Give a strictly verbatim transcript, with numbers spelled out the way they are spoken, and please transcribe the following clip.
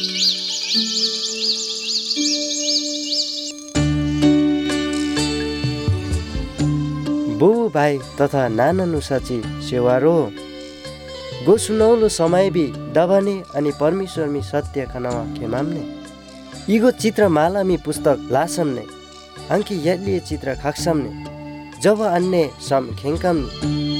बो भाइ तथा नाना साची सेवारो गो सुनौलो समय भी दबने अनि परमेश्वरमी सत्य खनावा खेमाम्ने इगो चित्र मालामी पुस्तक लासम्ने अंकी यदली चित्र खाक्सम्ने जब अन्य सम खेङ्काम्ने